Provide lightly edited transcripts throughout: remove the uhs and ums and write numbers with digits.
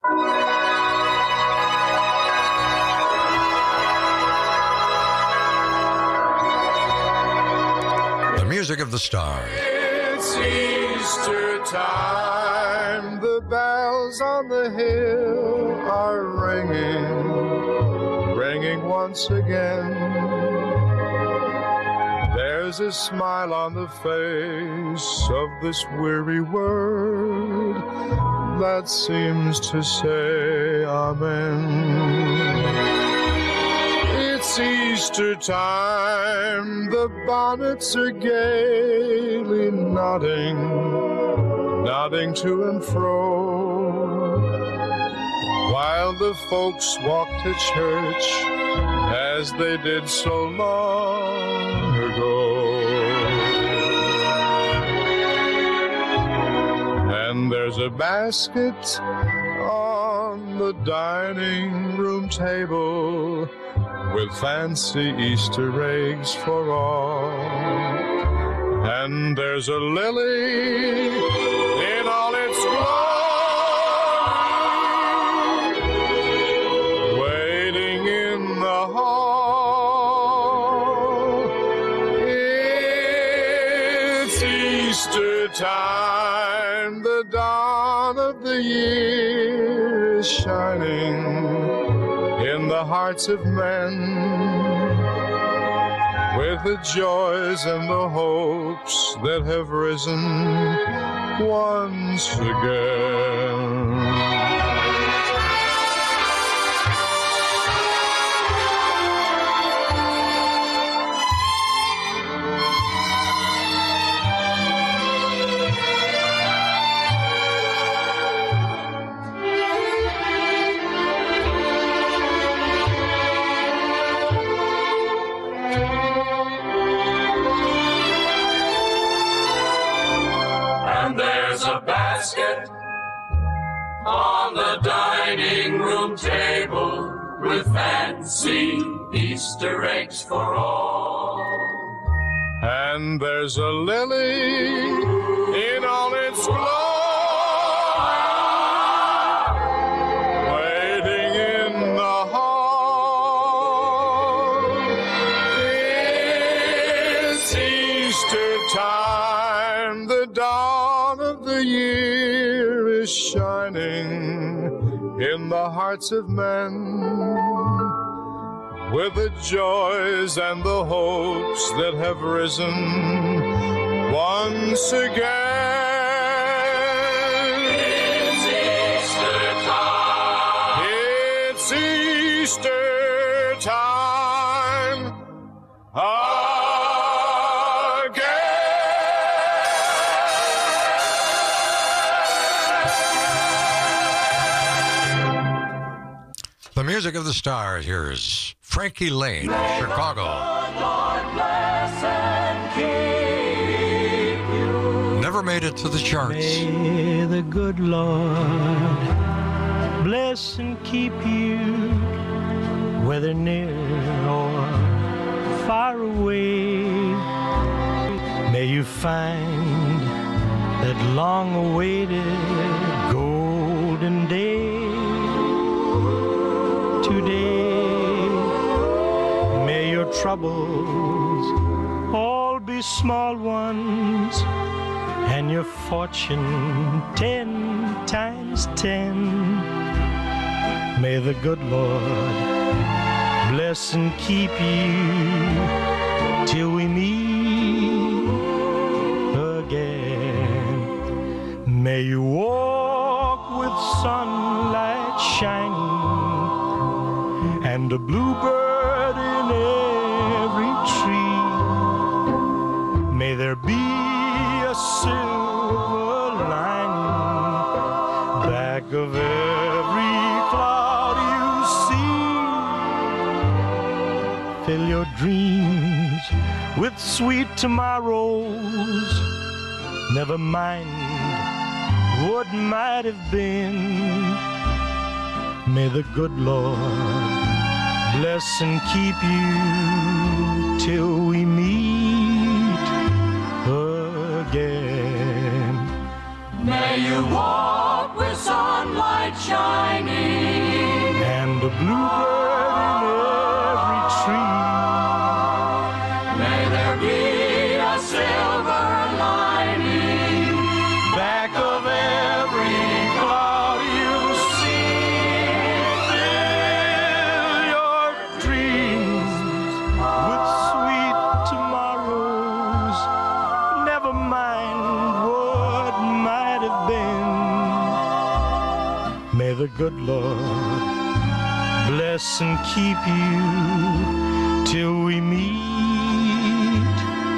The music of the stars. It's Easter time. The bells on the hill are ringing once again. There's a smile on the face of this weary world that seems to say amen. It's Easter time, the bonnets are gaily nodding to and fro, while the folks walk to church as they did so long ago. And there's a basket on the dining room table with fancy Easter eggs for all. And there's a lily in all its glory, waiting in the hall. It's Easter time, the dawn of the year is shining in the hearts of men, with the joys and the hopes that have risen once again. On the dining room table with fancy Easter eggs for all. And there's a lily in all its glory, waiting in the hall. It's Easter time, the dawn of the year is shining in the hearts of men, with the joys and the hopes that have risen once again. It's Easter time. It's Easter time again. The music of the stars. Here's Frankie Lane, Chicago. Lord bless and keep you. Never made it to the charts. May the good Lord bless and keep you, whether near or far away. May you find that long-awaited golden day today. May your troubles all be small ones, and your fortune 10 times 10. May the good Lord bless and keep you till we meet again. May you walk with sunlight shining and a bluebird in every tree. May there be a silver lining back of every cloud you see. Fill your dreams with sweet tomorrows. Never mind what might have been. May the good Lord bless and keep you till we meet again. May May you walk with sunlight shining and a bluebird in every tree. May there be a silver lining Back of every cloud you see. Fill your dreams with sweet tomorrows. Never mind what might have been. May the good Lord bless and keep you till we meet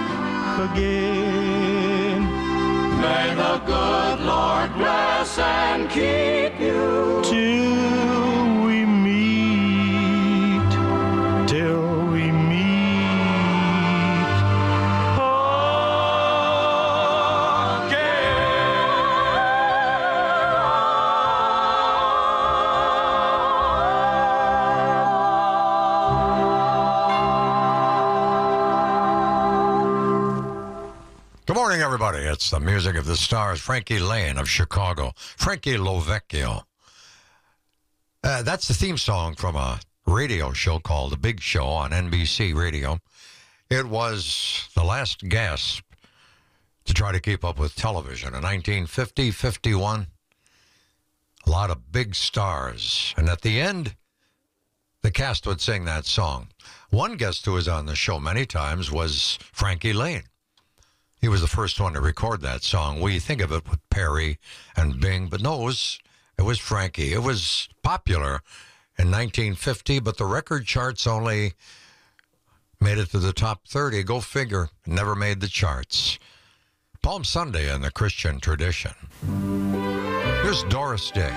again. May the good Lord bless and keep you Till we meet, till we meet Good morning, everybody. It's the music of the stars, Frankie Lane of Chicago, Frankie Lovecchio. That's the theme song from a radio show called The Big Show on NBC Radio. It was the last gasp to try to keep up with television. In 1950, 51, a lot of big stars. And at the end, the cast would sing that song. One guest who was on the show many times was Frankie Lane. He was the first one to record that song. We think of it with Perry and Bing, but no, it was Frankie. It was popular in 1950, but the record charts only made it to the top 30. Go figure, never made the charts. Palm Sunday in the Christian tradition. Here's Doris Day.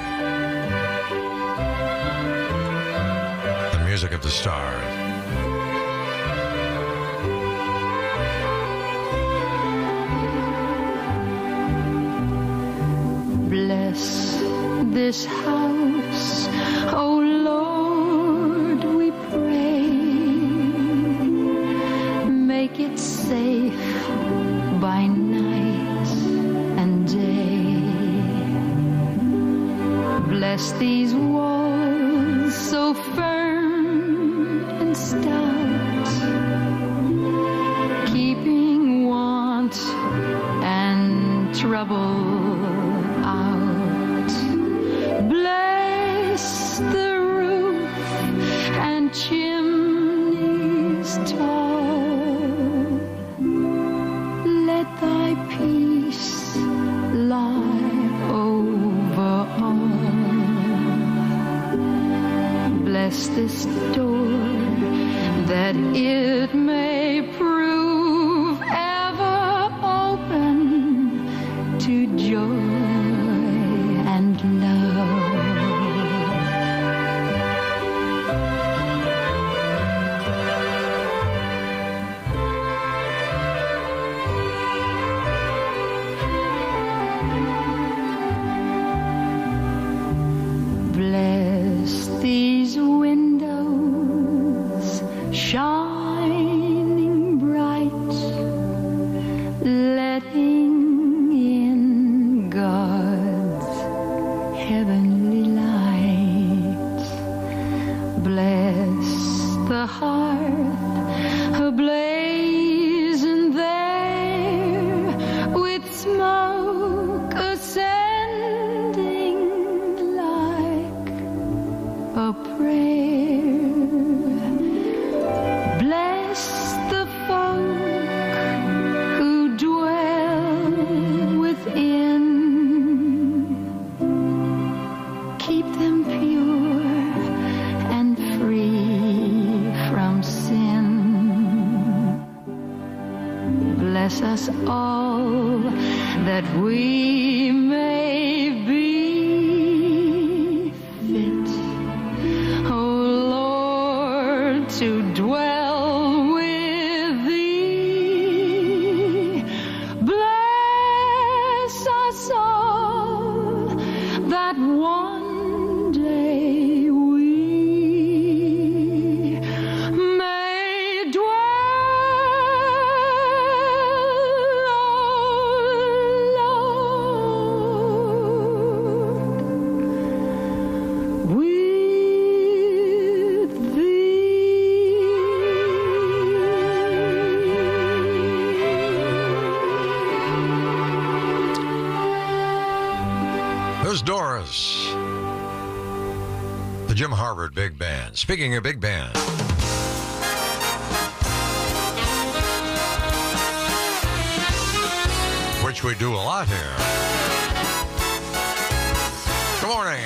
The music of the stars. Bless this house, O Lord, we pray. Make it safe by night and day. Bless these walls so firm and stout, keeping want and trouble out. Bless the roof and chimneys tall. Let thy peace lie over all. Bless this door that it may prove ever open to joy and love. Bless these windows shining bright, letting in God's heavenly light. Bless the hearth ablaze in there with smoke ascending like a prayer. Bless the folk who dwell within. Keep them pure and free from sin. Bless us all that we may be fit, O Lord, to dwell with thee. Bless us all that one day we may dwell, O Doors. The Jim Harvard Big Band. Speaking of big band. Which we do a lot here. Good morning.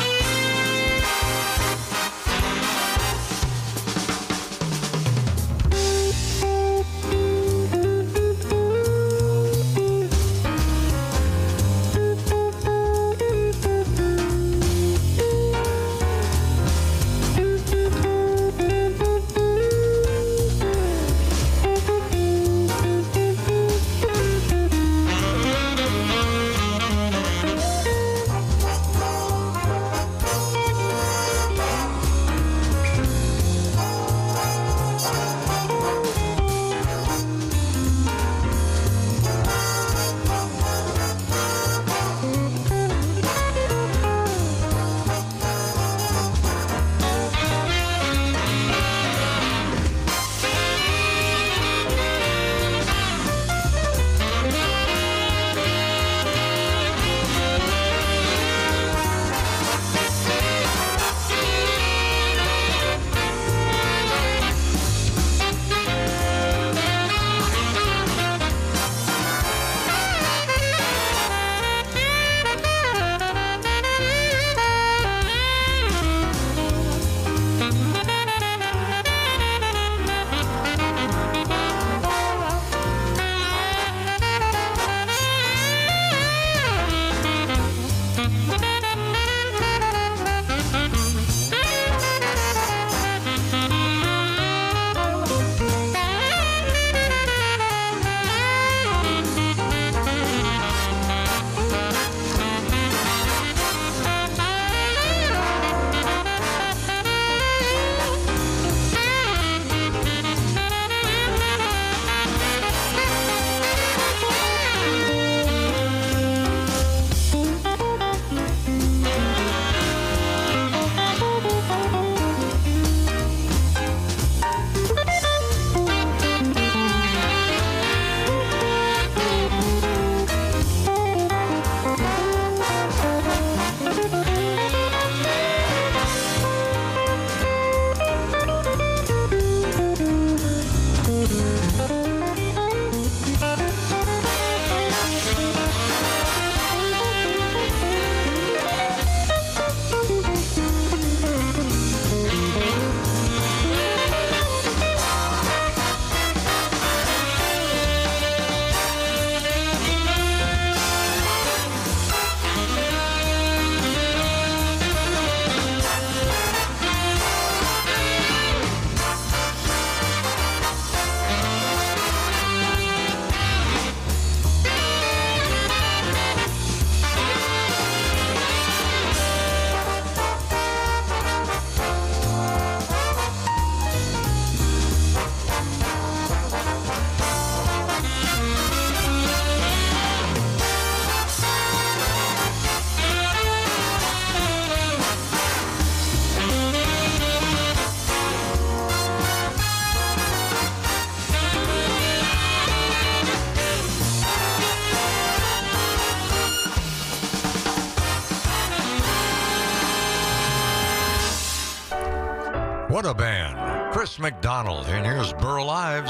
What a band. Chris McDonald, and here's Burl Ives.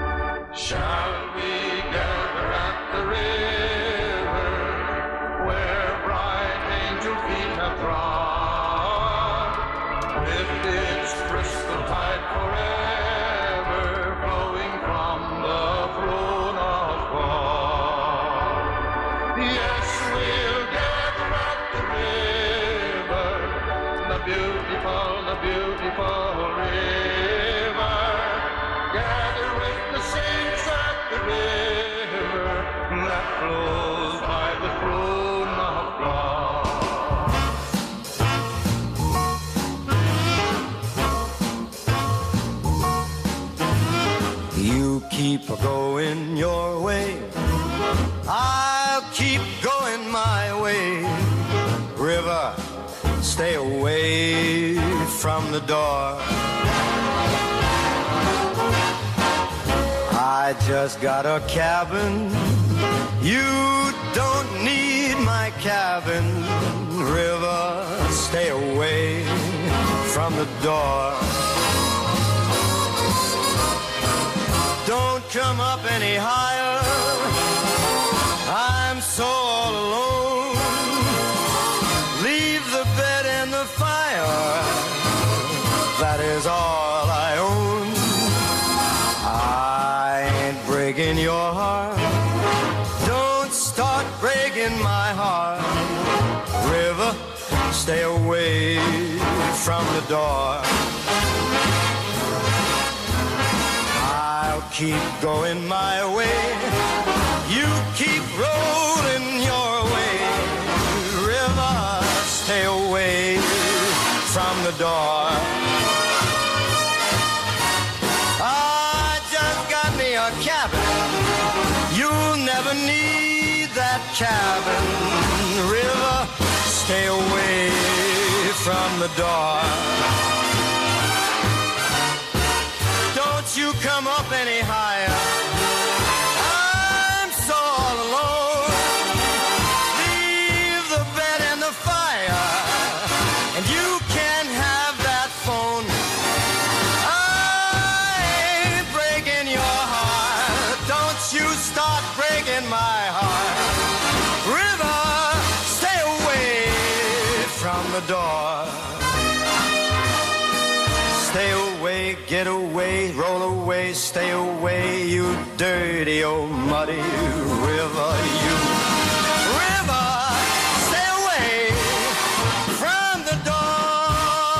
Shall we gather at the river where bright angel feet have trod, with its crystal tide forever flowing from the throne of God? Yes, we'll gather at the river, the beautiful river. Gather with the saints at the river that flows by the throne of God. You keep going your way, I'll keep going my way. River, stay away from the door. I just got a cabin. You don't need my cabin. cabin. River, stay away from the door. Don't come up any higher. I'm so all alone. Leave the bed and the fire. That is all I own. I ain't breaking your heart. Don't start breaking my heart. River, stay away from the door. I'll keep going my way. You keep rolling your way. River, stay away from the door. I just got me a cabin. You'll never need that cabin. River, stay away from the door. Don't you come up any higher. I'm so all alone. Leave the bed and the fire, and you can have that phone. I ain't breaking your heart. Don't you start breaking my heart. River, stay away from the door. Stay away, get away, roll away, stay away, you dirty old muddy river, you. River, stay away from the door.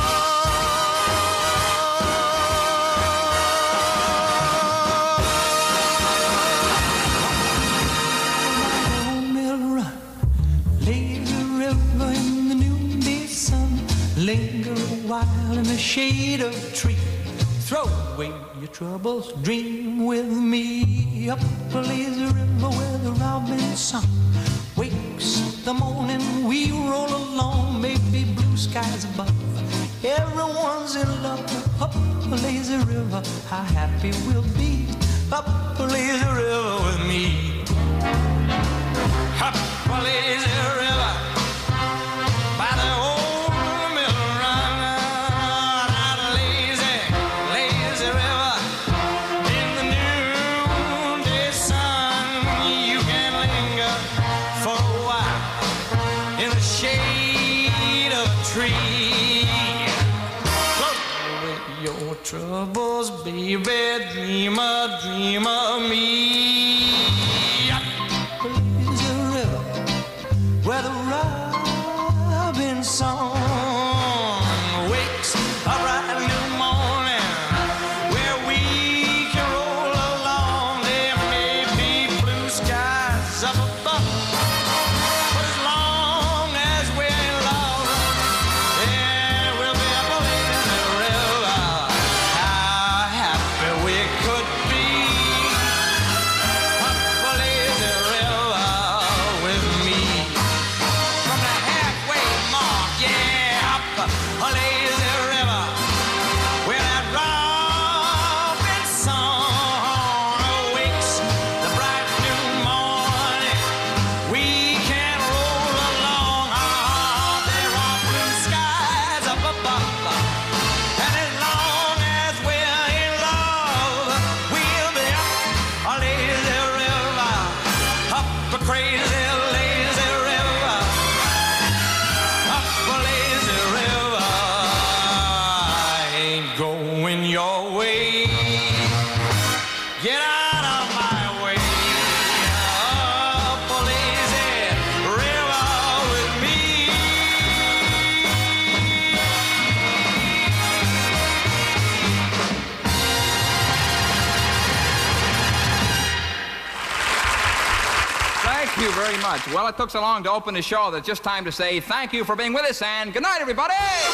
Old mill run, lazy river in the noonday sun. Linger a while in the shade of a tree. Throw away your troubles, dream with me. Up a lazy river where the robin song wakes the morning. We roll along, maybe blue skies above. Everyone's in love. Up a lazy river, how happy we'll be. Up a lazy river with me. Up a lazy river by the old mill run. Out a lazy, lazy river in the noonday sun. You can linger for a while in the shade of a tree. Float away your troubles, baby, dreamer, dream of me. Up a lazy river where the robin song wakes a bright new morning, where we can roll along. There may be blue skies up above, but as long as we're in love, there will be a lazy river. How happy we could be. Up a lazy river with me. From the halfway mark, yeah, up a lazy river, where that robin song awakes the bright new morning. We can roll along. There are blue skies up above, and as long as we're in love, we'll be up a lazy river, up a crazy lazy river. Up a lazy river, I ain't going your way. Get out of my way. Up a lazy river with me. Thank you very much. Well, it took so long to open the show that it's just time to say thank you for being with us and good night, everybody.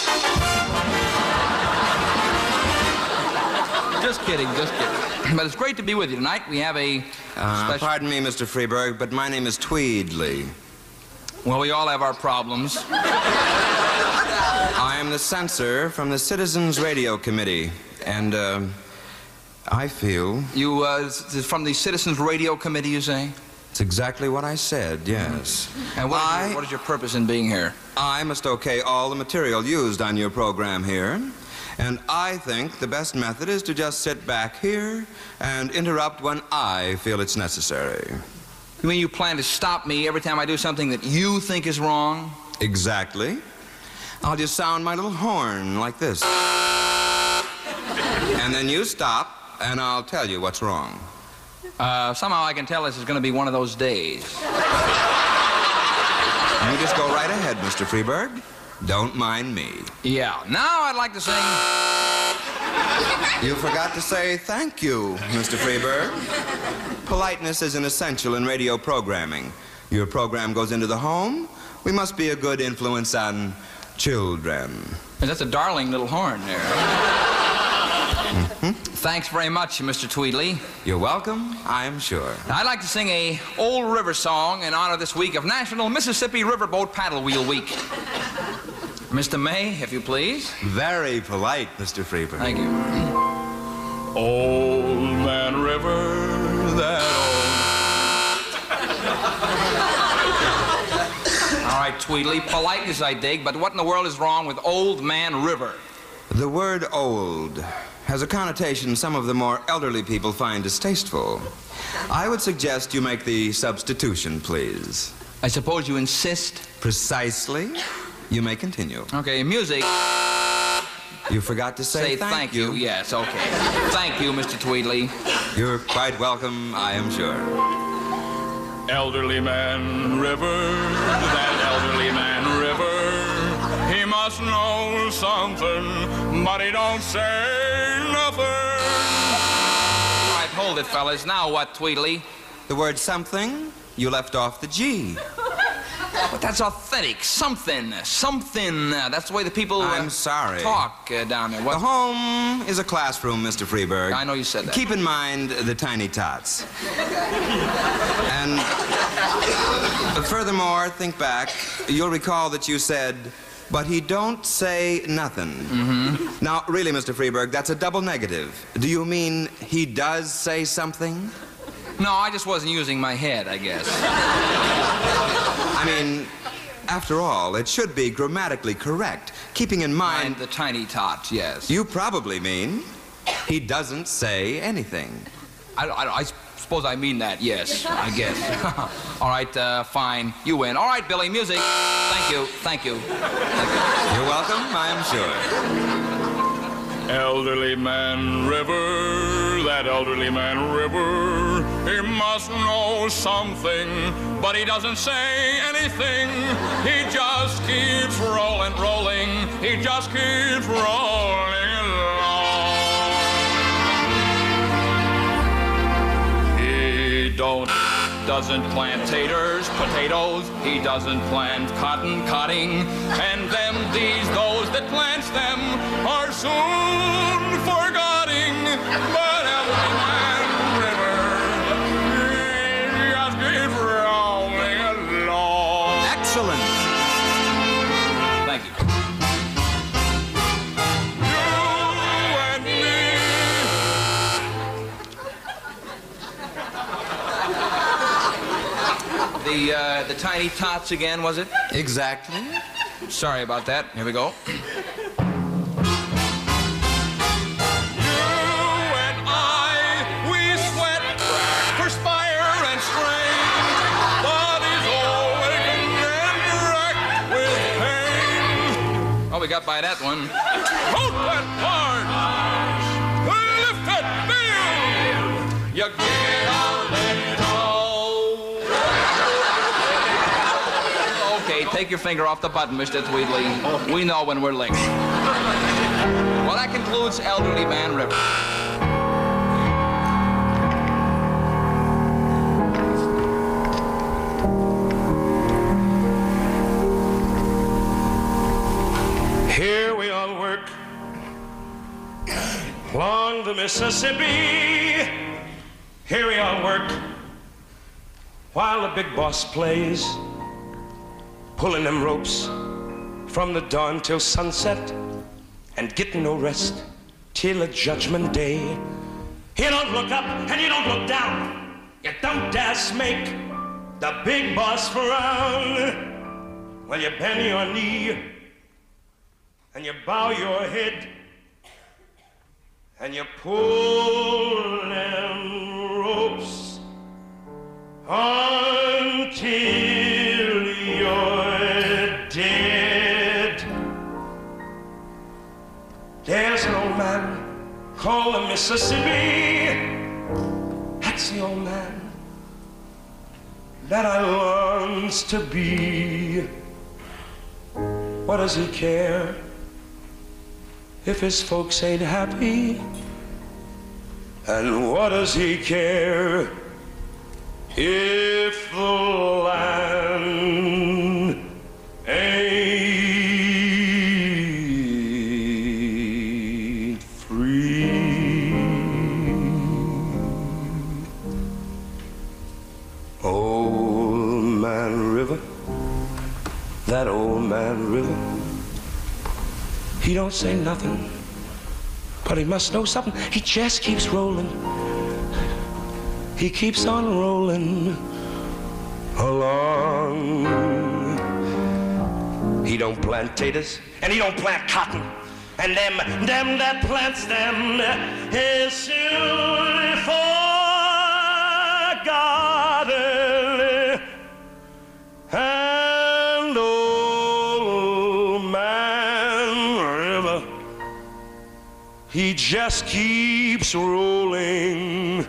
Just kidding, just kidding. But it's great to be with you tonight. We have a special... Pardon me, Mr. Freeberg, but my name is Tweedley. Well, we all have our problems. I am the censor from the Citizens Radio Committee, and I feel... You, from the Citizens Radio Committee, you say? It's exactly what I said, yes. And what is your purpose in being here? I must okay all the material used on your program here. And I think the best method is to just sit back here and interrupt when I feel it's necessary. You mean you plan to stop me every time I do something that you think is wrong? Exactly. I'll just sound my little horn like this. And then you stop, and I'll tell you what's wrong. Somehow I can tell this is going to be one of those days. You just go right ahead, Mr. Freeberg. Don't mind me. Yeah. Now I'd like to sing... You forgot to say thank you, Mr. Freeberg. Politeness is an essential in radio programming. Your program goes into the home. We must be a good influence on children. That's a darling little horn there. Thanks very much, Mr. Tweedley. You're welcome, I'm sure. I'd like to sing a old river song in honor this week of National Mississippi Riverboat Paddle Wheel Week. Mr. May, if you please. Very polite, Mr. Freeberg. Thank you. Old Man River, that old... All right, Tweedley, politeness I dig, but what in the world is wrong with Old Man River? The word old has a connotation some of the more elderly people find distasteful. I would suggest you make the substitution, please. I suppose you insist? Precisely. You may continue. Okay, music. You forgot to say thank you. Yes, okay. Thank you, Mr. Tweedley. You're quite welcome, I am sure. Elderly Man River, that elderly man River, he must know something, but he don't say nothing. All right, hold it, fellas. Now what, Tweedley? The word something, you left off the G. But that's authentic. Something. That's the way the people I'm sorry. Talk down there. What? The home is a classroom, Mr. Freeberg. I know you said that. Keep in mind the tiny tots. And furthermore, think back. You'll recall that you said, but he don't say nothing. Mm-hmm. Now, really, Mr. Freeberg, that's a double negative. Do you mean he does say something? No, I just wasn't using my head, I guess. I mean, after all, it should be grammatically correct, keeping in mind... the tiny tots, yes. You probably mean he doesn't say anything. I suppose I mean that, yes, I guess. All right, fine. You win. All right, Billy, music. Thank you. You're welcome, I'm sure. Elderly Man River, that elderly man River, he must know something, but he doesn't say anything. He just keeps rolling. He just keeps rolling along. He doesn't plant potatoes, he doesn't plant cotton, and them, those that plants them are soon forgetting. But Elderly Man River, he just keeps rolling along. Excellent. Thank you. You and me. The tiny tots again, was it? Exactly. Sorry about that. Here we go. You and I, we sweat, perspire, and strain. Bodies all aching and racked with pain. Oh, we got by that one. Hold that hard. Lift it, feel. You get a little. Okay, take your finger off the button, Mr. Tweedley. We know when we're licked. Well, that concludes Elderly Man River. Here we all work along the Mississippi. Here we all work while the big boss plays, pulling them ropes from the dawn till sunset and getting no rest till a judgment day. You don't look up and you don't look down. You don't dare make the big boss frown. Well, you bend your knee and you bow your head and you pull them ropes until you're dead. There's an old man called the Mississippi. That's the old man that I longs to be. What does he care if his folks ain't happy? And what does he care if the land ain't free? Old Man River, that old man River, he don't say nothing, but he must know something. He just keeps rolling. He keeps on rolling along. He don't plant taters, and he don't plant cotton. And them that plants them is soon forgotten. And old Man River, he just keeps rolling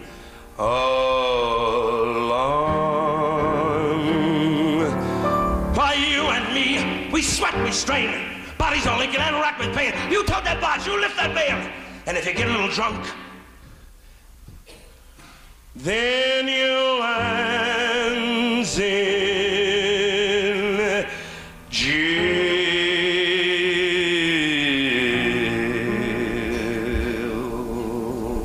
along. Why, you and me, we sweat, we strain. Bodies are leaking and racked with pain. You tote that box, you lift that bale. And if you get a little drunk, then you lands in jail.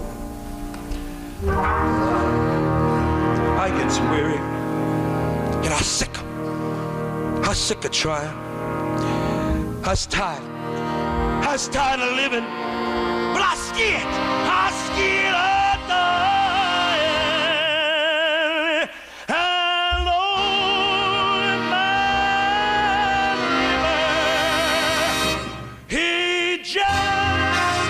I get weary, and I'm sick. I'm sick of trying. I was tired of living, but I scared of dying. And old Man River, he just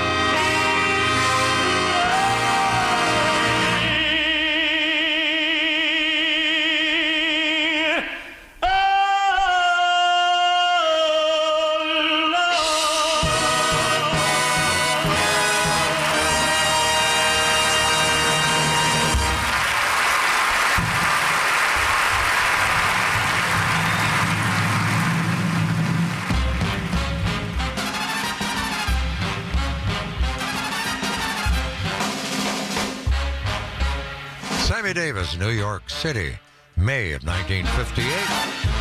Sammy Davis, New York City, May of 1958.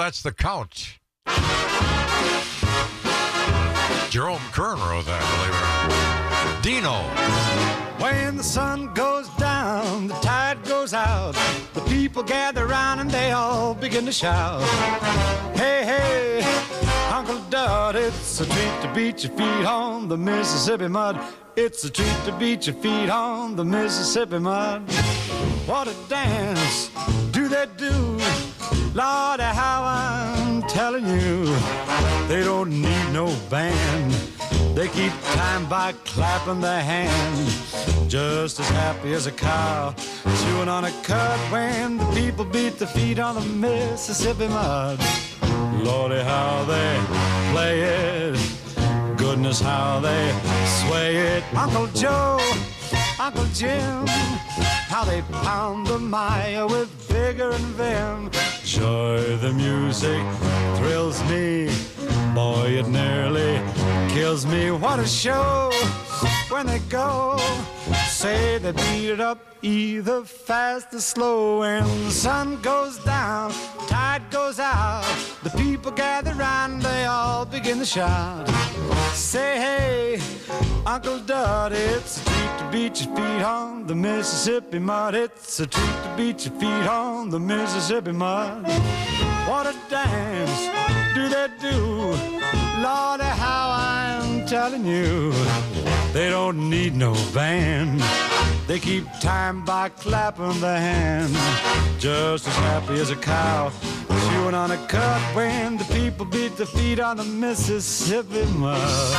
that's the Count. Jerome Kern wrote that, believe it or not. Dino. When the sun goes down, the tide goes out. The people gather around and they all begin to shout. Hey, hey, Uncle Dud, it's a treat to beat your feet on the Mississippi mud. It's a treat to beat your feet on the Mississippi mud. What a dance do they do? Lord, how I'm telling you, they don't need no band. They keep time by clapping their hands, just as happy as a cow chewing on a cud when the people beat their feet on the Mississippi mud. Lordy, how they play it, goodness, how they sway it. Uncle Joe, Uncle Jim, how they pound the mire with vigor and vim. Joy, the music thrills me, boy, it nearly kills me. What a show when they go. Say they beat it up either fast or slow. When the sun goes down, tide goes out, the people gather round, they all begin to shout. Say, hey, Uncle Dud, it's a treat to beat your feet on the Mississippi mud. It's a treat to beat your feet on the Mississippi mud. What a dance do they do? Lordy, how I'm telling you, they don't need no band. They keep time by clapping their hands, just as happy as a cow chewing on a cud when the people beat their feet on the Mississippi mud.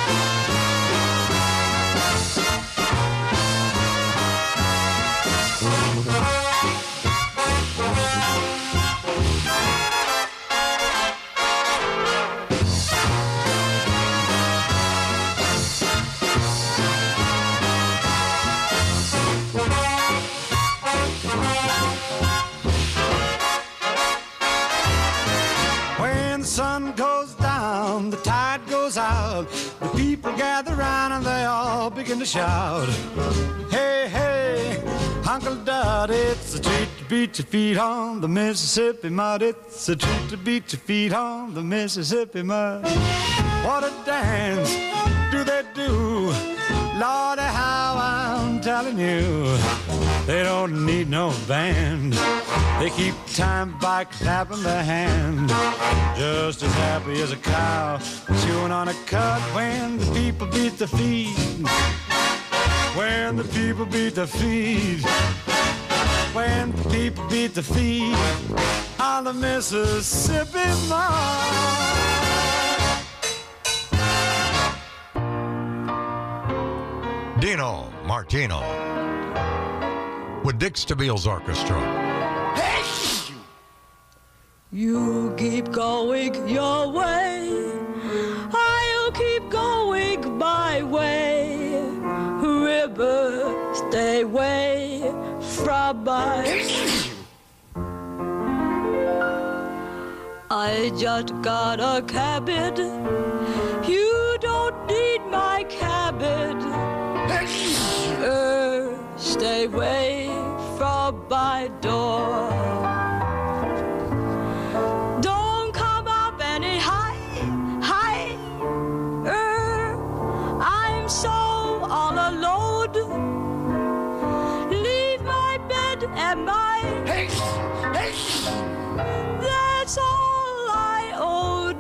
Sun goes down, the tide goes out, the people gather round and they all begin to shout. Hey, hey, Uncle Dud, it's a treat to beat your feet on the Mississippi mud. It's a treat to beat your feet on the Mississippi mud. What a dance do they do? Lordy, how I'm telling you, they don't need no band. They keep time by clapping their hand, just as happy as a cow chewing on a cud when the people beat the feet. When the people beat the feet. When the people beat the feet on the Mississippi mud. Dino Martino with Dick Stabile's orchestra. You keep going your way, I'll keep going my way. River, stay away from my. I just got a cabin, you don't need my cabin. Stay away from my door. Don't come up any high. I'm so all alone. Leave my bed and my. That's all I own.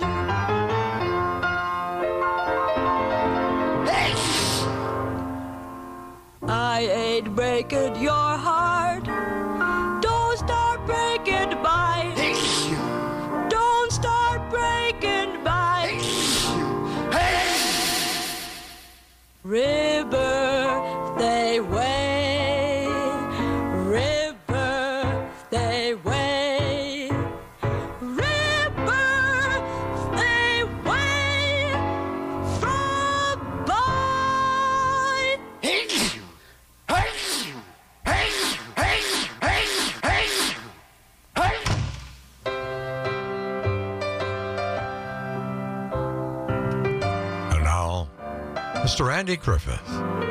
I ain't breaking your heart. Don't start breaking mine. Don't start breaking mine. River, they way. River, they way. River, they way from mine. And now, Mr. Andy Griffith.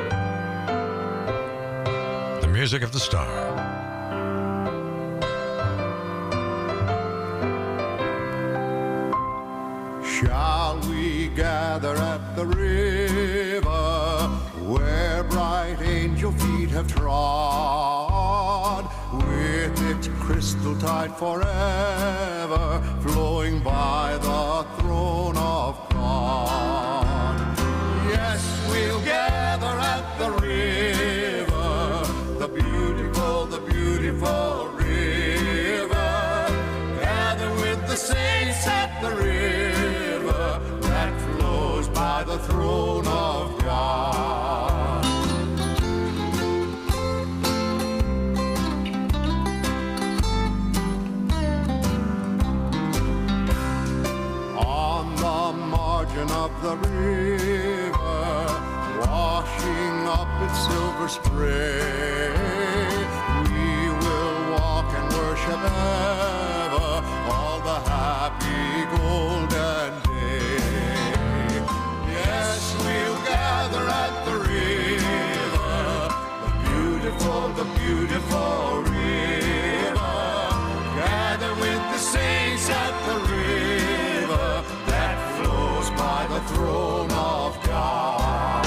The music of the star. Shall we gather at the river where bright angel feet have trod, with its crystal tide forever flowing by the throne of God? Yes, we'll gather at the river, the beautiful river, gather with the saints at the river that flows by the throne of God. On the margin of the river, washing up its silver spray, we will walk and worship ever all the happy golden day. Yes, we'll gather at the river, the beautiful river, gather with the saints at the river that flows by the throne of God.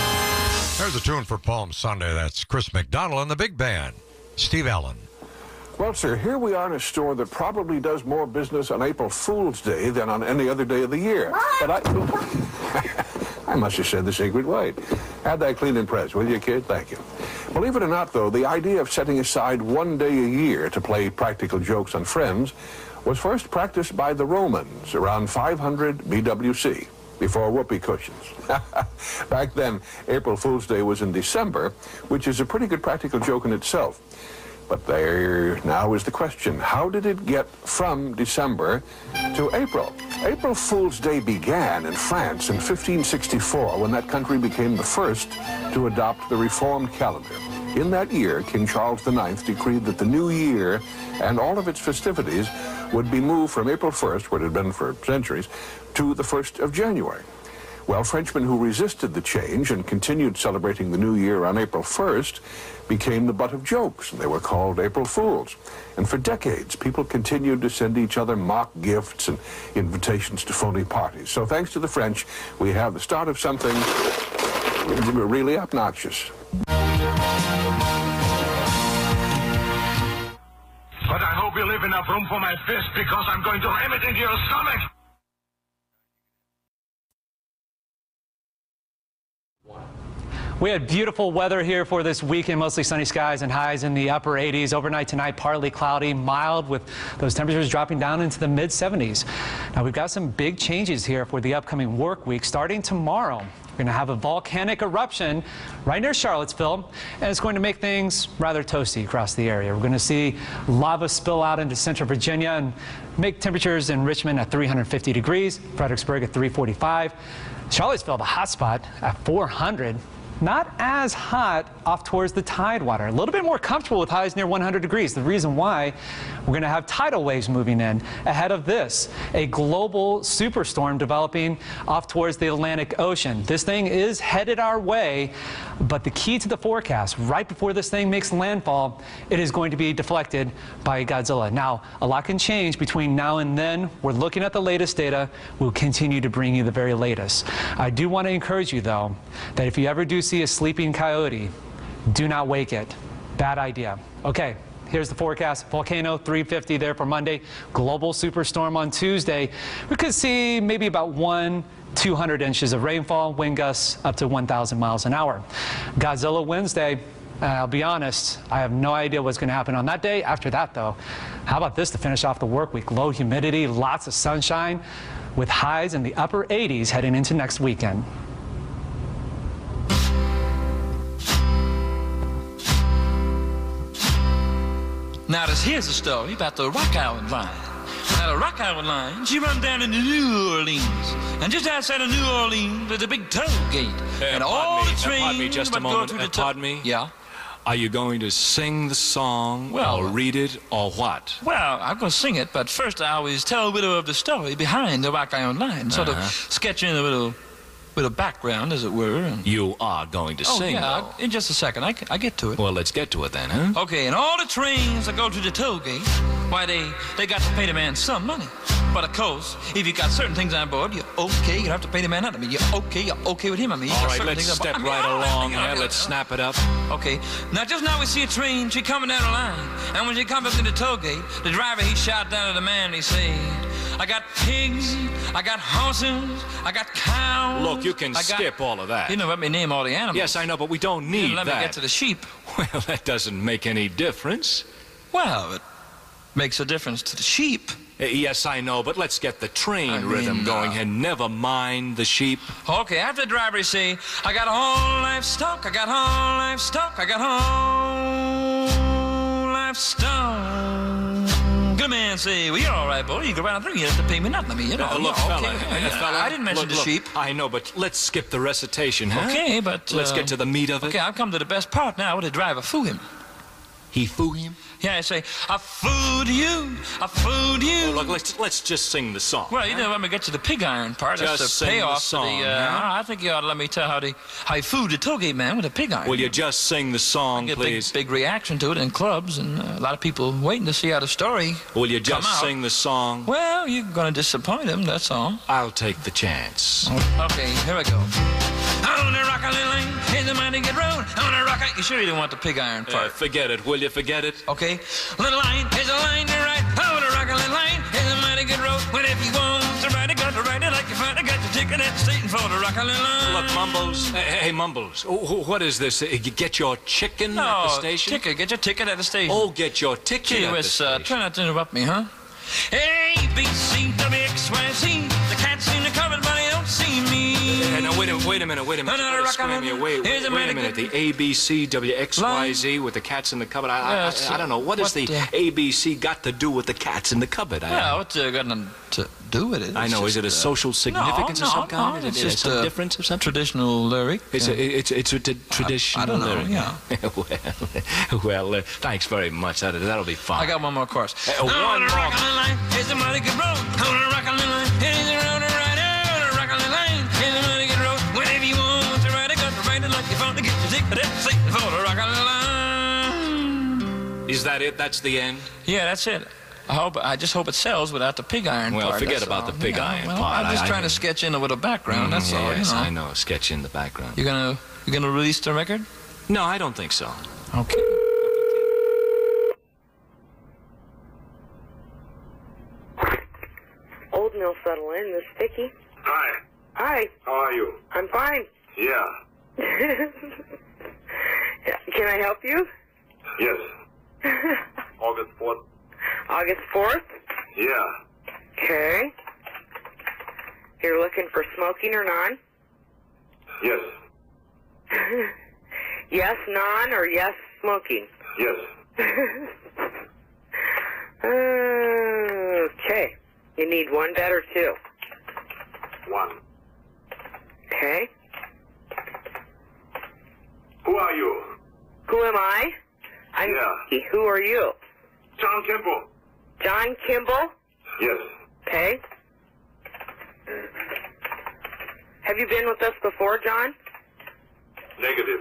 There's a tune for Palm Sunday. That's Chris McDonald and the Big Band. Steve Allen. Well, sir, here we are in a store that probably does more business on April Fool's Day than on any other day of the year. But I must have said the secret word. Have that clean and pressed, will you, kid? Thank you. Believe it or not, though, the idea of setting aside one day a year to play practical jokes on friends was first practiced by the Romans around 500 BWC, before whoopee cushions. Back then, April Fool's Day was in December, which is a pretty good practical joke in itself. But there now is the question, how did it get from December to April? April Fool's Day began in France in 1564 when that country became the first to adopt the reformed calendar. In that year, King Charles IX decreed that the new year and all of its festivities would be moved from April 1st, where it had been for centuries, to the 1st of January. Well, Frenchmen who resisted the change and continued celebrating the new year on April 1st became the butt of jokes, and they were called April Fools. And for decades, people continued to send each other mock gifts and invitations to phony parties. So thanks to the French, we have the start of something really obnoxious. But I hope you leave enough room for my fist, because I'm going to ram it into your stomach. We had beautiful weather here for this weekend, mostly sunny skies and highs in the upper 80s. Overnight tonight, partly cloudy, mild, with those temperatures dropping down into the mid-70s. Now, we've got some big changes here for the upcoming work week. Starting tomorrow, we're going to have a volcanic eruption right near Charlottesville, and it's going to make things rather toasty across the area. We're going to see lava spill out into central Virginia and make temperatures in Richmond at 350 degrees, Fredericksburg at 345, Charlottesville, the hot spot, at 400. Not as hot off towards the Tidewater. A little bit more comfortable with highs near 100 degrees. The reason why, we're going to have tidal waves moving in ahead of this. A global superstorm developing off towards the Atlantic Ocean. This thing is headed our way, but the key to the forecast, right before this thing makes landfall, it is going to be deflected by Godzilla. Now, a lot can change between now and then. We're looking at the latest data. We'll continue to bring you the very latest. I do want to encourage you, though, that if you ever do see a sleeping coyote, do not wake it. Bad idea. Okay, here's the forecast. Volcano 350 there for Monday. Global superstorm on Tuesday. We could see maybe about 100-200 inches of rainfall, wind gusts up to 1,000 miles an hour. Godzilla Wednesday. I'll be honest, I have no idea what's going to happen on that day. After that, though, how about this to finish off the work week? Low humidity, lots of sunshine, with highs in the upper 80s heading into next weekend. Now, here's a story about the Rock Island Line. Now, the Rock Island Line, she run down into New Orleans. And just outside of New Orleans, there's a big toll gate. And all the trains... Pardon me just a moment. Pardon me? Yeah? Are you going to sing the song, or read it, or what? Well, I'm going to sing it, but first I always tell a bit of the story behind the Rock Island Line. Sort of sketch in a little background, as it were. And... You are going to sing, yeah, in just a second. I get to it. Well, let's get to it then, huh? Okay, and all the trains that go to the toll gate, why, they got to pay the man some money. But of course, if you got certain things on board, you're okay. You don't have to pay the man nothing. You're okay with him. I mean, all right, let's step right along here. Let's snap it up. Okay. Just now we see a train. She coming down the line. And when she comes up to the toll gate, the driver, he shot down at the man. He said, I got pigs, I got horses, I got cows. Look, you can skip all of that. You know, let me name all the animals. Yes, I know, but we don't need that. Let me get to the sheep. Well, that doesn't make any difference. Well, it makes a difference to the sheep. Yes, I know, but let's get the train rhythm going and never mind the sheep. Okay, after the driver say, I got whole livestock, I got whole livestock, I got whole livestock. Good man say, well, you're all right, boy. You go around through. You have to pay me nothing. I mean, you know. Look, fella, I didn't mention the sheep. I know, but let's skip the recitation, huh? Okay, but... let's get to the meat of it. Okay, I've come to the best part now. The driver foo him. He foo him? Yeah, I say, I food you, I food you. Oh, look, let's just sing the song. Well, you know, let me get to the pig iron part. Just that's the sing payoff the song, to the, I think you ought to let me tell how you food the tollgate man with a pig iron. Will you just sing the song, please? Big reaction to it in clubs, and a lot of people waiting to see how the story Will you just sing the song? Well, you're going to disappoint them, that's all. I'll take the chance. Okay, here we go. On the Rock-a-Lin Lane is a mighty good road. On the rock, you sure you didn't want the pig iron part? Forget it, will you? Forget it. Okay. Little line is a line to ride. On the Rock-a-Lin Lane is a mighty good road. But if you want to ride it, got to ride it like you find it. Got your ticket at the station for the Rock-a-Lin Line. Look, Mumbles. Hey, Mumbles. What is this? You get your chicken at the station? Ticket. Get your ticket at the station. Oh, get your ticket at the station. Try not to interrupt me, huh? A, B, C, W, X, Y, Z. The cats seem to cover, but they don't see me. No, wait a minute. Wait a minute. The A, B, C, W, X, Y, Z with the cats in the cupboard. I don't know. What does the A, B, C got to do with the cats in the cupboard? What's got nothing to do with it? I know. Is it a social significance of some kind? It's just a difference of some traditional lyric. It's a traditional lyric. Yeah. Well, thanks very much. That'll be fine. I got one more course. One more. Is a mighty good road. On the Rock-a-Lin Line is a road to ride. On the Rock-a-Lin Line is a mighty good road. Whenever you want to ride it, got to ride it like you found to get your ticket at the station for the Rock-a-Lin Line. Is that it? That's the end? Yeah, that's it. I just hope it sells without the pig iron part. Well, forget about the pig iron part. I'm just trying to sketch in with a background. That's all. Yes, I know. Sketch in the background. You gonna release the record? No, I don't think so. Okay. Old Mill Settle In, Miss Vicky. Hi. Hi. How are you? I'm fine. Yeah. Can I help you? Yes. August 4th. August 4th? Yeah. Okay. You're looking for smoking or non? Yes. Yes, non, or yes, smoking? Yes. Okay. You need one bed or two? One. Okay. Who are you? Who am I? I'm Yeah. Who are you? John Kimball. John Kimball? Yes. Okay. Have you been with us before, John? Negative.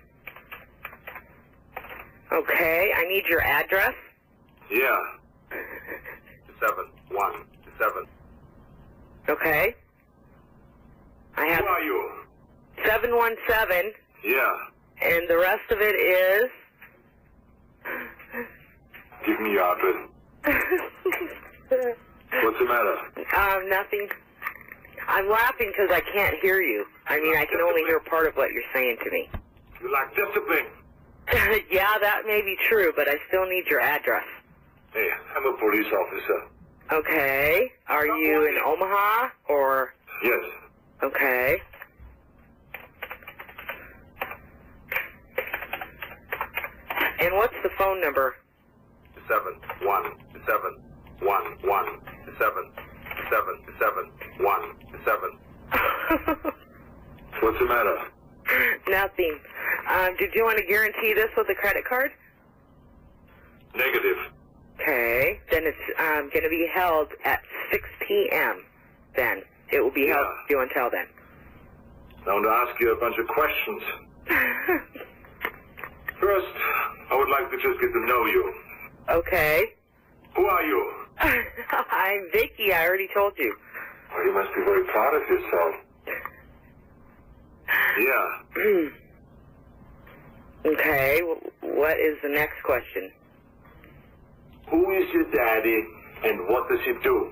Okay. I need your address. Yeah. 717. Okay. I have Who are you? 717, Yeah. and the rest of it is... Give me your address. What's the matter? Nothing. I'm laughing because I can't hear you. I mean, I can only hear part of what you're saying to me. You lack discipline. Yeah, that may be true, but I still need your address. Hey, I'm a police officer. Okay. Are you in Omaha, or... Yes. Okay. And what's the phone number? 7171777. What's the matter? Nothing. Did you want to guarantee this with a credit card? Negative. Okay. Then it's going to be held at 6 p.m. Then. It will be held due until then. I want to ask you a bunch of questions. First, I would like to just get to know you. Okay. Who are you? I'm Vicky. I already told you. Well, you must be very proud of yourself. Yeah. Okay. What is the next question? Who is your daddy, and what does he do?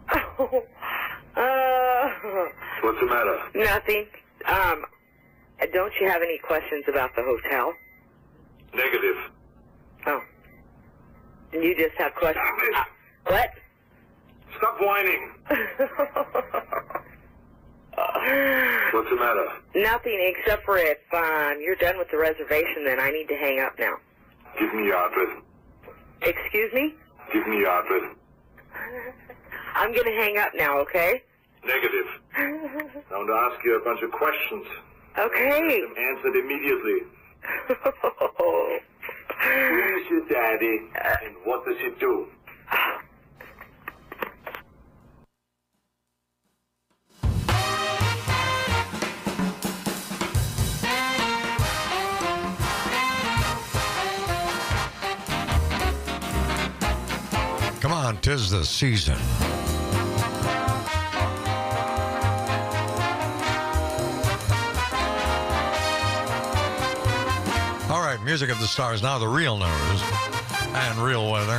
What's the matter? Nothing. Don't you have any questions about the hotel? Negative. Oh. You just have questions. What? Stop whining. What's the matter? Nothing, except for if you're done with the reservation, then I need to hang up now. Give me your address. Excuse me? Give me your address. I'm going to hang up now, okay? Negative. I want to ask you a bunch of questions. Okay. Them answered immediately. Who is your daddy, and what does he do? Come on, 'tis the season. Music of the Stars, now the real news and real weather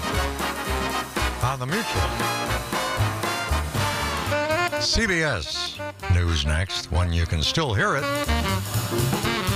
on the Mutual. CBS News next, when you can still hear it.